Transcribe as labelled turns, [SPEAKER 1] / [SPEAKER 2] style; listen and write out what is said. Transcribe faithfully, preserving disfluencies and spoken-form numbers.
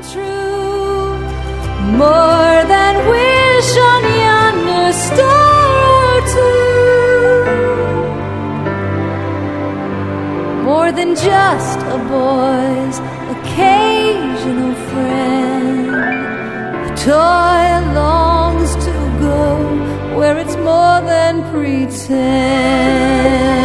[SPEAKER 1] true, more than wish on yonder star or two, more than just a boy's occasional friend. A toy longs to go where it's more than pretend.